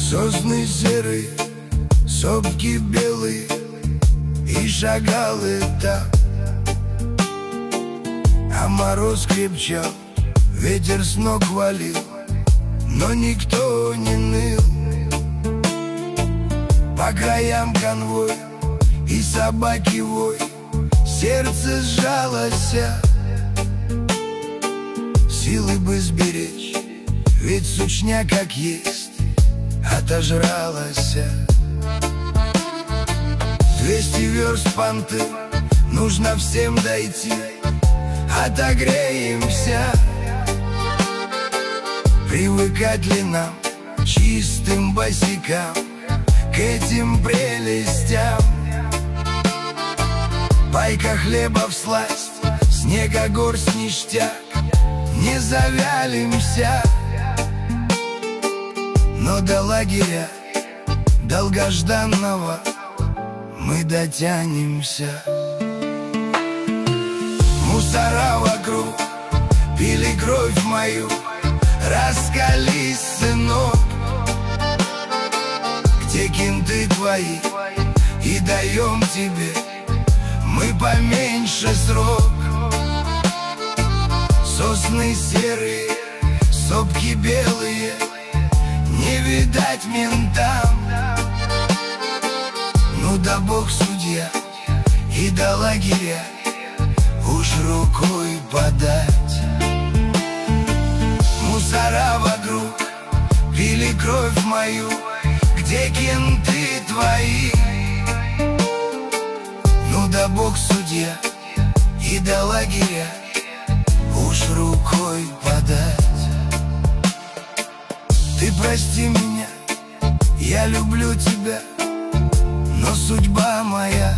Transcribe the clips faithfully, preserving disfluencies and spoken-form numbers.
Сосны серые, сопки белые, и шагалы так. А мороз крепчал, ветер с ног валил, но никто не ныл. По краям конвой и собаки вой, сердце сжалось, силы бы сберечь, ведь сучня как есть отожралась. Двести верст понты, нужно всем дойти, отогреемся. Привыкать ли нам, чистым босикам, к этим прелестям? Пайка хлеба всласть, снега горсть ништяк, не завялимся. Но до лагеря долгожданного мы дотянемся. Мусора вокруг пили кровь мою, раскались, сынок. Где кенты твои, и даем тебе мы поменьше срок. Сосны серые, сопки белые, не видать ментам. Ну да Бог судья, и до лагеря уж рукой подать. Мусора вокруг пили кровь мою, где кенты твои? Ну да Бог судья, и до лагеря уж рукой подать. Ты прости меня, я люблю тебя, но судьба моя.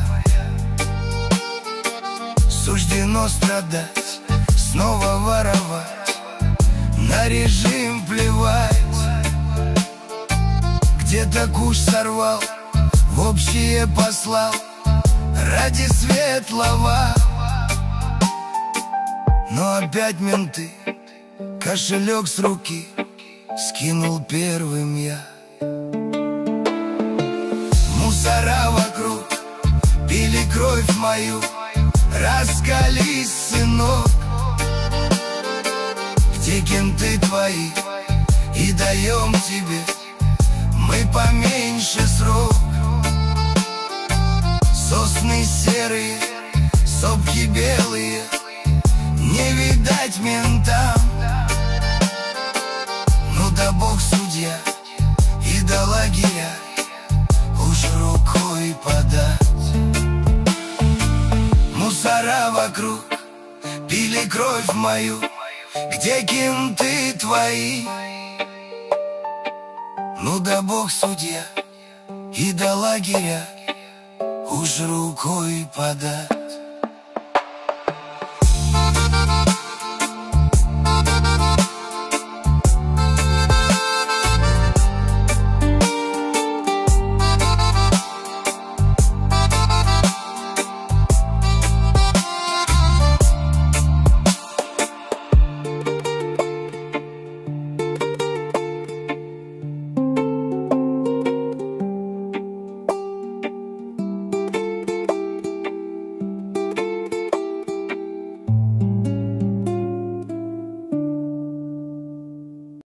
Суждено страдать, снова воровать, на режим плевать. Где-то куш сорвал, в общее послал, ради светлого. Но опять менты, кошелек с руки скинул первым я. Мусора вокруг пили кровь мою, раскались, сынок. Где кенты твои, и даем тебе мы поменьше срок. Сосны серые, сопки белые, не видать ментам. Ну да Бог судья, и до лагеря уж рукой подать. Мусора вокруг пили кровь мою, где кенты твои? Ну да Бог судья, и до лагеря уж рукой подать.